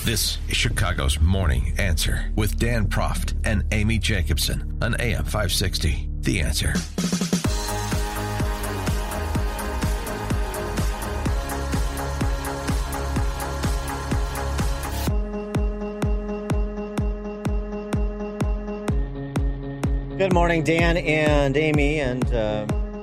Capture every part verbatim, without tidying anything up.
This is Chicago's Morning Answer with Dan Proft and Amy Jacobson on A M five sixty. The Answer. Good morning, Dan and Amy. And uh,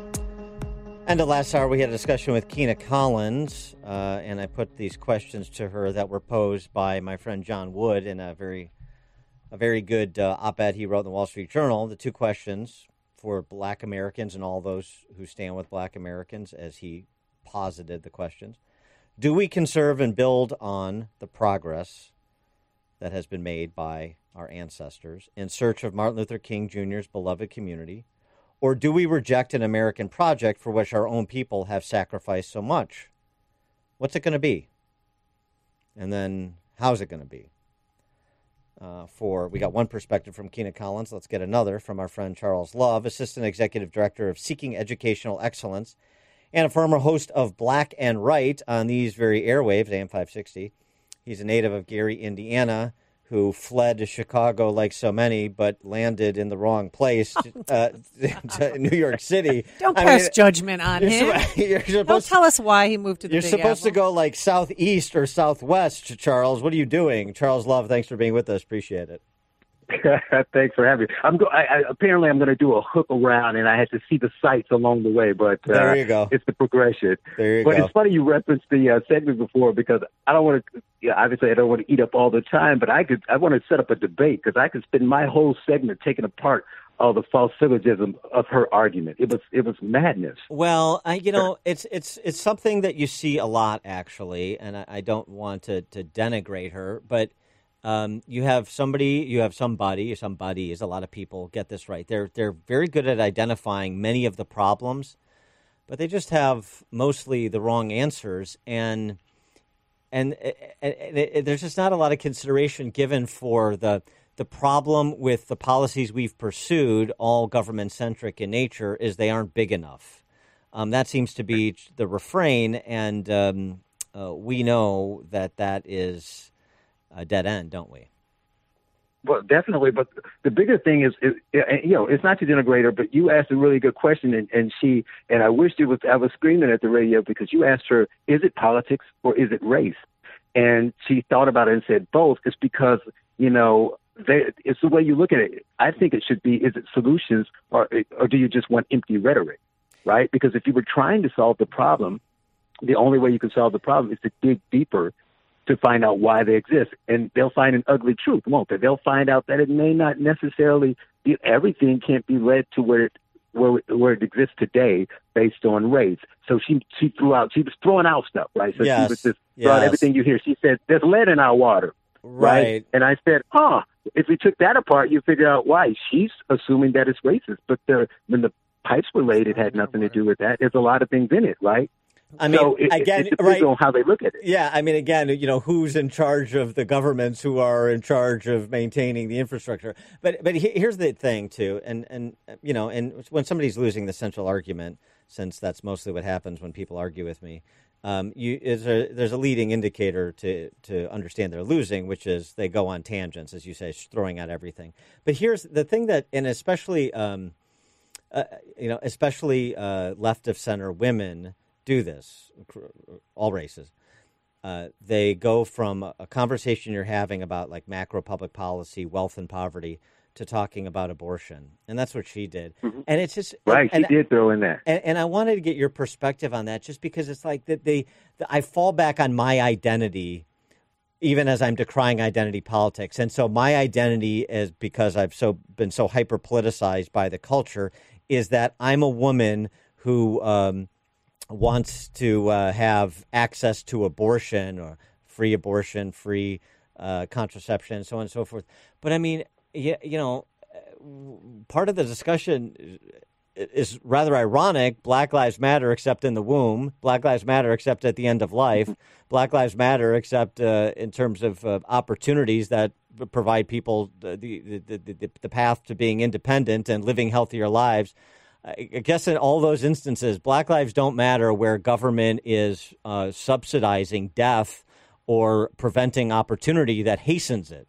end of last hour, we had a discussion with Kina Collins, uh, and I put these questions to her that were posed by my friend John Wood in a very, a very good uh, op-ed he wrote in the Wall Street Journal. The two questions for Black Americans and all those who stand with Black Americans, as he posited the questions: do we conserve and build on the progress that has been made by our ancestors in search of Martin Luther King Junior's beloved community? Or do we reject an American project for which our own people have sacrificed so much? What's it going to be? And then how's it going to be? Uh, for we got one perspective from Kina Collins. Let's get another from our friend Charles Love, Assistant Executive Director of Seeking Educational Excellence and a former host of Black and Right on these very airwaves, A M five sixty. He's a native of Gary, Indiana, who fled to Chicago like so many, but landed in the wrong place, uh, to New York City. Don't I pass mean, judgment on you're him. su- you're supposed Don't tell us why he moved to the You're Big supposed Apple. to go like southeast or southwest, Charles. What are you doing? Charles Love, thanks for being with us. Appreciate it. Thanks for having me. I'm go- I, I, apparently, I'm going to do a hook around, and I had to see the sights along the way. But uh, there you go. It's the progression. There you but go. It's funny you referenced the uh, segment before, because I don't want to. Yeah, obviously, I don't want to eat up all the time, but I could. I want to set up a debate, because I could spend my whole segment taking apart all the false syllogism of her argument. It was it was madness. Well, I, you know, it's it's it's something that you see a lot, actually, and I, I don't want to, to denigrate her, but. Um, you have somebody, you have somebody, somebodies, a lot of people get this right. They're they're very good at identifying many of the problems, but they just have mostly the wrong answers, and and it, it, it, there's just not a lot of consideration given for the the problem with the policies we've pursued, all government-centric in nature, is they aren't big enough. Um, that seems to be the refrain, and um, uh, we know that that is a dead end, don't we? Well, definitely. But the bigger thing is, is, you know, it's not to denigrate her, but you asked a really good question, and, and she, and I wished it was, I was screaming at the radio, because you asked her, is it politics or is it race? And she thought about it and said both. It's because, you know, they, it's the way you look at it. I think it should be, is it solutions, or or do you just want empty rhetoric, right? Because if you were trying to solve the problem, the only way you can solve the problem is to dig deeper to find out why they exist. And they'll find an ugly truth, won't they? They'll find out that it may not necessarily be, everything can't be led to where it, where, where it exists today based on race. So she she threw out, she was throwing out stuff, right? So yes. she was just throughout yes. everything you hear. She said, there's lead in our water, right? right? And I said, huh, if we took that apart, you figure out why. She's assuming that it's racist, but the, when the pipes were laid, it had nothing to do with that. There's a lot of things in it, right? I mean, so it, again, it depends right, on how they look at it. Yeah, I mean, again, you know, who's in charge of the governments who are in charge of maintaining the infrastructure? But but he, here's the thing, too, and, and you know, and when somebody's losing the central argument, since that's mostly what happens when people argue with me, um, you is a, there's a leading indicator to, to understand they're losing, which is they go on tangents, as you say, throwing out everything. But here's the thing that, and especially, um, uh, you know, especially uh, left of center women do this, all races. Uh, they go from a conversation you're having about like macro public policy, wealth and poverty, to talking about abortion. And that's what she did. Mm-hmm. And it's just... Right, and, she did throw in that. And, and I wanted to get your perspective on that, just because it's like that they, the, I fall back on my identity, even as I'm decrying identity politics. And so my identity is, because I've so been so hyper politicized by the culture, is that I'm a woman who... Um, wants to uh, have access to abortion, or free abortion, free uh, contraception, and so on and so forth. But I mean, you, you know, part of the discussion is rather ironic. Black Lives Matter except in the womb. Black Lives Matter except at the end of life. Black Lives Matter except uh, in terms of uh, opportunities that provide people the, the, the, the, the path to being independent and living healthier lives. I guess in all those instances, Black lives don't matter where government is uh, subsidizing death or preventing opportunity that hastens it.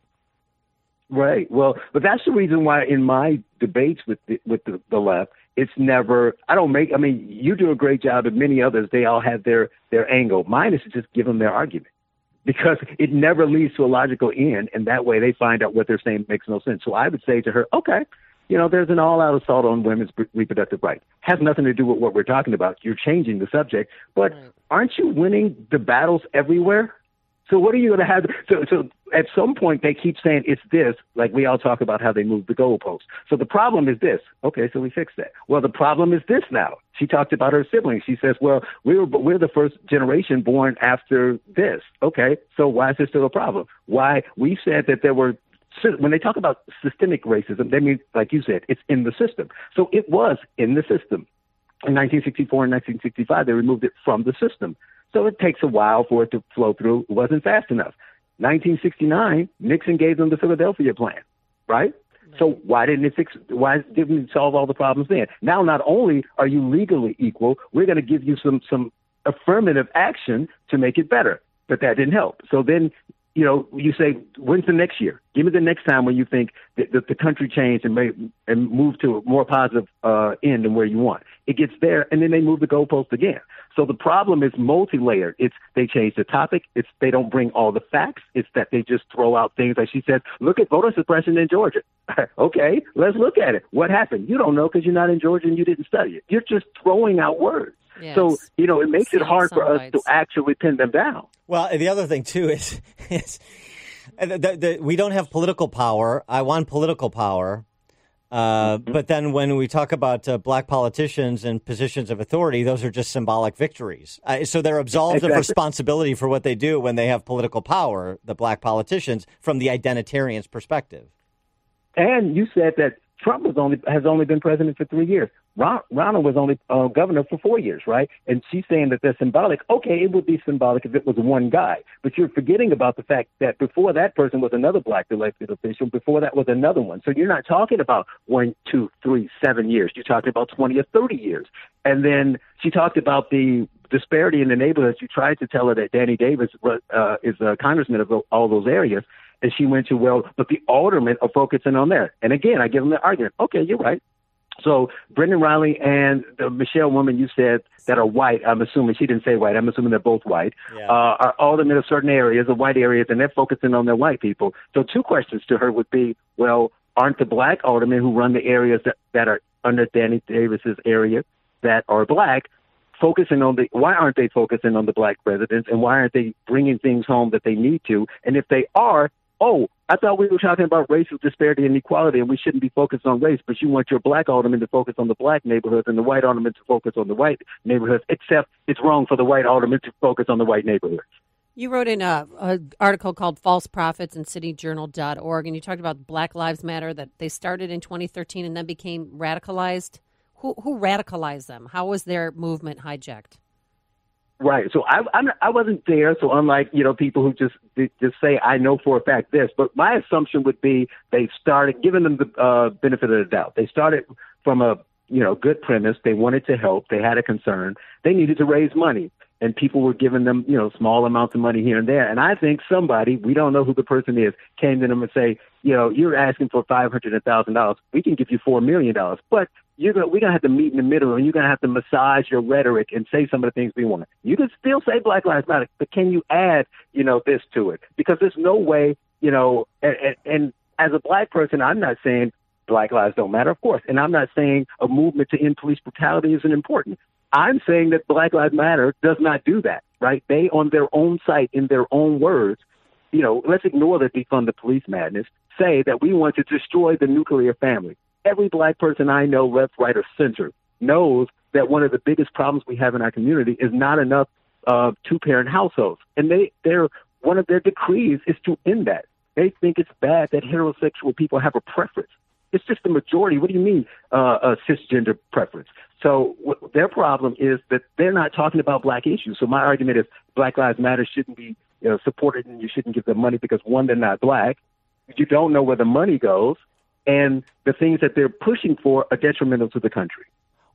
Right. Well, but that's the reason why in my debates with the, with the, the left, it's never, I don't make, I mean, you do a great job, and many others, they all have their, their angle. Mine is to just give them their argument, because it never leads to a logical end. And that way they find out what they're saying makes no sense. So I would say to her, okay, you know, there's an all-out assault on women's reproductive rights. Has nothing to do with what we're talking about. You're changing the subject, but right. Aren't you winning the battles everywhere? So what are you going to have? So, so at some point they keep saying it's this, like we all talk about how they move the goalposts. So the problem is this. Okay, so we fixed that. Well, the problem is this now. She talked about her siblings. She says, well, we were, we're the first generation born after this. Okay, so why is there still a problem? Why? We said that there were, when they talk about systemic racism, they mean, like you said, it's in the system. So it was in the system. In nineteen sixty-four and nineteen sixty-five, they removed it from the system. So it takes a while for it to flow through. It wasn't fast enough. nineteen sixty-nine, Nixon gave them the Philadelphia Plan, right? right? So why didn't it fix? Why didn't it solve all the problems then? Now, not only are you legally equal, we're going to give you some some affirmative action to make it better. But that didn't help. So then, you know, you say, when's the next year? Give me the next time when you think that, that the country changed and may, and moved to a more positive uh, end than where you want. It gets there, and then they move the goalpost again. So the problem is multi-layered. It's they change the topic. It's they don't bring all the facts. It's that they just throw out things like she said, look at voter suppression in Georgia. Okay, let's look at it. What happened? You don't know because you're not in Georgia and you didn't study it. You're just throwing out words. Yes. So, you know, it makes it hard for us to actually pin them down. Well, the other thing, too, is, is the, the, we don't have political power. I want political power. Uh, mm-hmm. But then when we talk about uh, black politicians and positions of authority, those are just symbolic victories. Uh, so they're absolved exactly. of responsibility for what they do when they have political power, the black politicians, from the identitarian's perspective. And you said that Trump was only has only been president for three years. Ron, Ronald was only uh, governor for four years, right? And she's saying that they're symbolic. Okay, it would be symbolic if it was one guy. But you're forgetting about the fact that before that person was another black elected official. Before that was another one. So you're not talking about one, two, three, seven years. You're talking about twenty or thirty years. And then she talked about the disparity in the neighborhoods. You tried to tell her that Danny Davis uh, is a congressman of all those areas. And she went to, well, but the aldermen are focusing on there. And again, I give them the argument. Okay, you're right. So Brendan Riley and the Michelle woman you said that are white, I'm assuming, she didn't say white, I'm assuming they're both white, yeah. uh, are aldermen of certain areas, of white areas, and they're focusing on their white people. So two questions to her would be, well, aren't the black aldermen who run the areas that, that are under Danny Davis's area that are black focusing on the, why aren't they focusing on the black residents, and why aren't they bringing things home that they need to? And if they are, oh, I thought we were talking about racial disparity and equality, and we shouldn't be focused on race, but you want your black alderman to focus on the black neighborhoods and the white alderman to focus on the white neighborhoods, except it's wrong for the white alderman to focus on the white neighborhoods. You wrote in an article called False Prophets in city journal dot org, and you talked about Black Lives Matter, that they started in twenty thirteen and then became radicalized. Who, who radicalized them? How was their movement hijacked? Right. So I I'm, I wasn't there. So unlike, you know, people who just just say, I know for a fact this, but my assumption would be they started giving them the uh, benefit of the doubt. They started from a, you know, good premise. They wanted to help. They had a concern. They needed to raise money. And people were giving them, you know, small amounts of money here and there. And I think somebody, we don't know who the person is, came to them and say, you know, you're asking for five hundred thousand dollars. We can give you four million dollars. But you're gonna, we're going to have to meet in the middle, and you're going to have to massage your rhetoric and say some of the things we want. You can still say Black Lives Matter, but can you add, you know, this to it? Because there's no way, you know, and, and, and as a black person, I'm not saying Black lives don't matter, of course. And I'm not saying a movement to end police brutality isn't important. I'm saying that Black Lives Matter does not do that, right? They, on their own site, in their own words, you know, let's ignore the defund the police madness, say that we want to destroy the nuclear family. Every black person I know, left, right, or center, knows that one of the biggest problems we have in our community is not enough uh, two-parent households. And they, they're, one of their decrees is to end that. They think it's bad that heterosexual people have a preference. It's just the majority. What do you mean uh, a cisgender preference? So w- their problem is that they're not talking about black issues. So my argument is Black Lives Matter shouldn't be, you know, supported, and you shouldn't give them money because, one, they're not black. You don't know where the money goes. And the things that they're pushing for are detrimental to the country.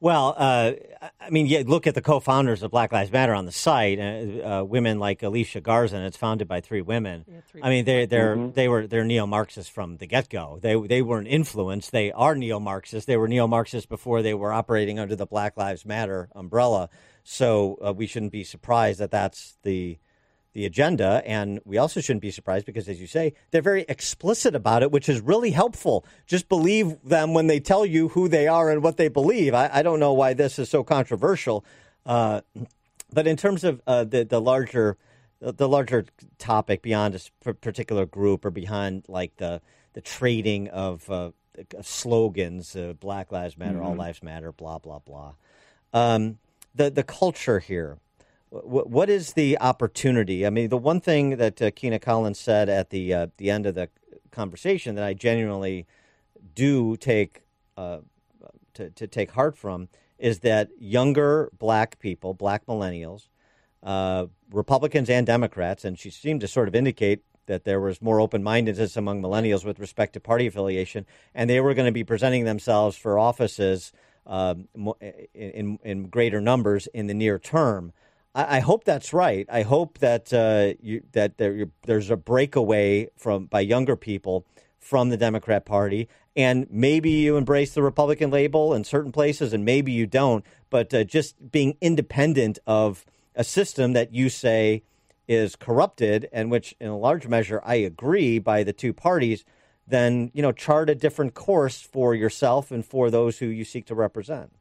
Well, uh, I mean, yeah, look at the co-founders of Black Lives Matter on the site. Uh, uh, women like Alicia Garza, and it's founded by three women. Yeah, three I mean, they they're mm-hmm. they were they're neo-Marxists from the get-go. They they weren't influenced. They are neo-Marxists. They were neo-Marxists before they were operating under the Black Lives Matter umbrella. So uh, we shouldn't be surprised that that's the the agenda, and we also shouldn't be surprised because, as you say, they're very explicit about it, which is really helpful. Just believe them when they tell you who they are and what they believe. I, I don't know why this is so controversial, uh, but in terms of uh, the the larger the larger topic beyond a particular group or behind like the the trading of uh, slogans, uh, Black Lives Matter, mm-hmm. All Lives Matter, blah blah blah. Um, the the culture here. What is the opportunity? I mean, the one thing that uh, Kina Collins said at the uh, the end of the conversation that I genuinely do take uh, to, to take heart from is that younger black people, black millennials, uh, Republicans and Democrats, and she seemed to sort of indicate that there was more open-mindedness among millennials with respect to party affiliation, and they were going to be presenting themselves for offices um, in, in greater numbers in the near term. I hope that's right. I hope that uh, you, that there, there's a breakaway from by younger people from the Democrat Party, and maybe you embrace the Republican label in certain places, and maybe you don't. But uh, just being independent of a system that you say is corrupted, and which, in a large measure, I agree by the two parties, then you know chart a different course for yourself and for those who you seek to represent.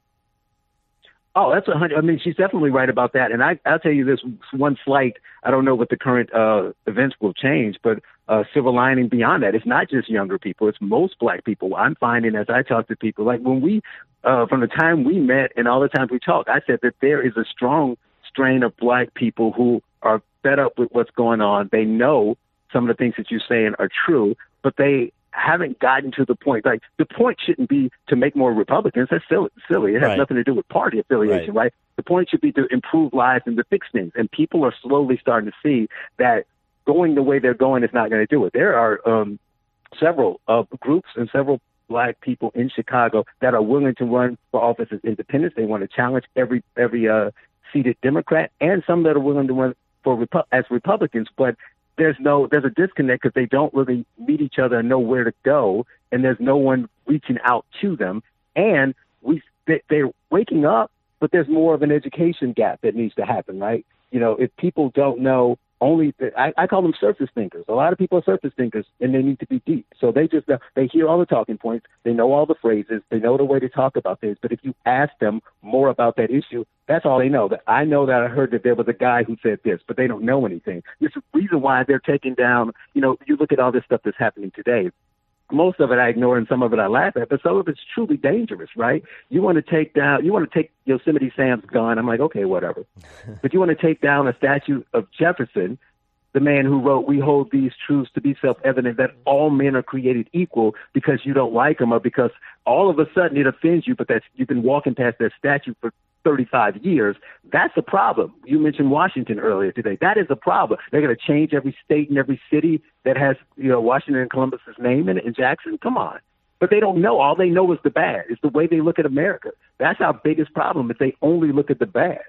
Oh, that's a hundred. I mean, she's definitely right about that. And I, I'll tell you this one slight, I don't know what the current uh, events will change, but uh, silver lining beyond that, it's not just younger people. It's most black people. I'm finding as I talk to people, like when we, uh, from the time we met and all the times we talk, I said that there is a strong strain of black people who are fed up with what's going on. They know some of the things that you're saying are true, but they haven't gotten to the point. Like, the point shouldn't be to make more Republicans. That's silly. silly. It has right. nothing to do with party affiliation, right. right? The point should be to improve lives and to fix things. And people are slowly starting to see that going the way they're going is not going to do it. There are um, several uh, groups and several black people in Chicago that are willing to run for office as independents. They want to challenge every every uh, seated Democrat, and some that are willing to run for Repu- as Republicans, but There's no, there's a disconnect because they don't really meet each other and know where to go, and there's no one reaching out to them. And we, they, they're waking up, but there's more of an education gap that needs to happen, right? You know, if people don't know only, the, I, I call them surface thinkers. A lot of people are surface thinkers, and they need to be deep. So they just, they hear all the talking points, they know all the phrases, they know the way to talk about things. But if you ask them more about that issue, that's all they know. That I know that I heard that there was a guy who said this, but they don't know anything. It's the reason why they're taking down, you know, you look at all this stuff that's happening today. Most of it I ignore and some of it I laugh at, but some of it's truly dangerous, right? You want to take down, you want to take Yosemite Sam's gun. I'm like, okay, whatever. But you want to take down a statue of Jefferson, the man who wrote, "We hold these truths to be self-evident that all men are created equal," because you don't like them or because all of a sudden it offends you, but that's, you've been walking past that statue for thirty-five years. That's a problem. You mentioned Washington earlier today. That is a problem. They're going to change every state and every city that has, you know, Washington and Columbus's name in it, and Jackson. Come on. But they don't know. All they know is the bad. It's the way they look at America. That's our biggest problem, if they only look at the bad.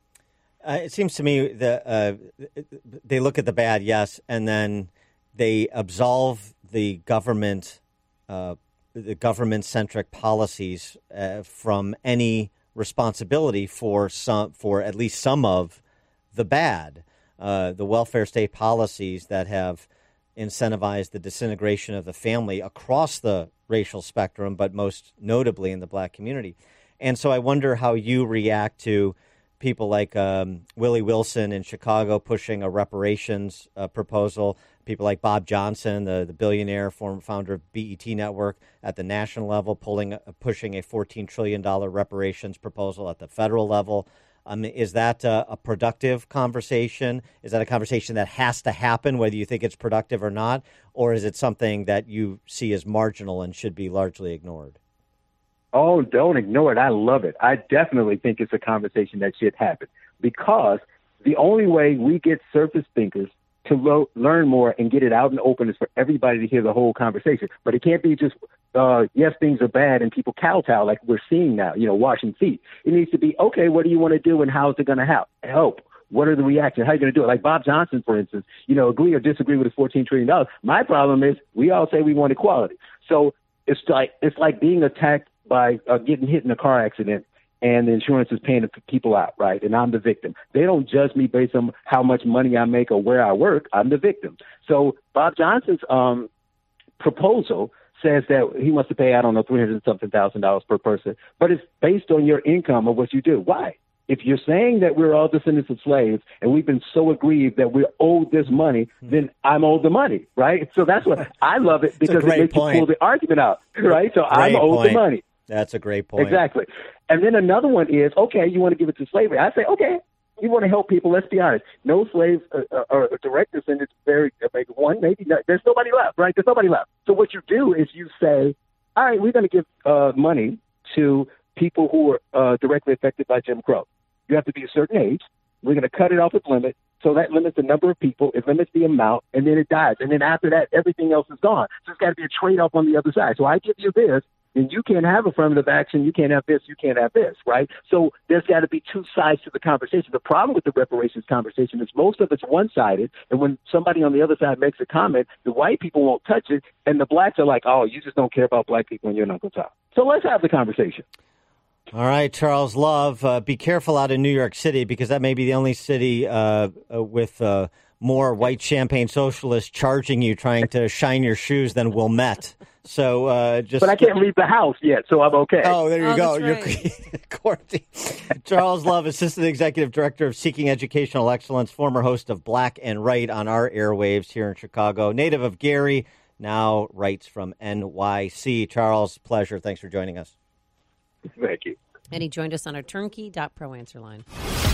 Uh, it seems to me that uh, they look at the bad, yes, and then they absolve the government, uh, the government-centric policies uh, from any responsibility for some, for at least some of the bad, uh, the welfare state policies that have incentivized the disintegration of the family across the racial spectrum, but most notably in the black community. And so I wonder how you react to people like um, Willie Wilson in Chicago pushing a reparations uh, proposal, people like Bob Johnson, the, the billionaire former founder of B E T Network at the national level, pulling, uh, pushing a fourteen trillion dollars reparations proposal at the federal level. Um, is that uh, a productive conversation? Is that a conversation that has to happen, whether you think it's productive or not? Or is it something that you see as marginal and should be largely ignored? Oh, don't ignore it. I love it. I definitely think it's a conversation that should happen, because the only way we get surface thinkers to lo- learn more and get it out in the open is for everybody to hear the whole conversation. But it can't be just, uh, yes, things are bad and people kowtow like we're seeing now, you know, washing feet. It needs to be, okay, what do you want to do and how is it going to help? help? What are the reactions? How are you going to do it? Like Bob Johnson, for instance, you know, agree or disagree with his fourteen trillion dollars. My problem is we all say we want equality. So it's like it's like being attacked by uh, getting hit in a car accident and the insurance is paying the people out, right? And I'm the victim. They don't judge me based on how much money I make or where I work. I'm the victim. So Bob Johnson's um, proposal says that he wants to pay, I don't know, three hundred something thousand dollars per person, but it's based on your income or what you do. Why? If you're saying that we're all descendants of slaves and we've been so aggrieved that we're owed this money, then I'm owed the money, right? So that's what I love it because it makes point. you pull the argument out, right? So Great I'm owed point. the money. That's a great point. Exactly. And then another one is, okay, you want to give it to slavery. I say, okay, you want to help people. Let's be honest. No slaves uh, or direct descendants, very, maybe one, maybe not. There's nobody left, right? There's nobody left. So what you do is you say, all right, we're going to give uh, money to people who are uh, directly affected by Jim Crow. You have to be a certain age. We're going to cut it off its limit. So that limits the number of people. It limits the amount. And then it dies. And then after that, everything else is gone. So it's got to be a trade-off on the other side. So I give you this, and you can't have affirmative action. You can't have this. You can't have this, right? So there's got to be two sides to the conversation. The problem with the reparations conversation is most of it's one-sided. And when somebody on the other side makes a comment, the white people won't touch it. And the blacks are like, oh, you just don't care about black people and you're not going to talk. So let's have the conversation. All right, Charles Love, uh, be careful out in New York City because that may be the only city uh, uh, with uh, more white champagne socialists charging you trying to shine your shoes than Wilmette. So uh, just. But I can't leave the house yet, so I'm okay. Oh, there you Oh, go. that's You're Courtney. Charles Love, Assistant Executive Director of Seeking Educational Excellence, former host of Black and Right on our airwaves here in Chicago, native of Gary, now writes from N Y C. Charles, pleasure. Thanks for joining us. Thank you. And he joined us on our turnkey dot pro answer line.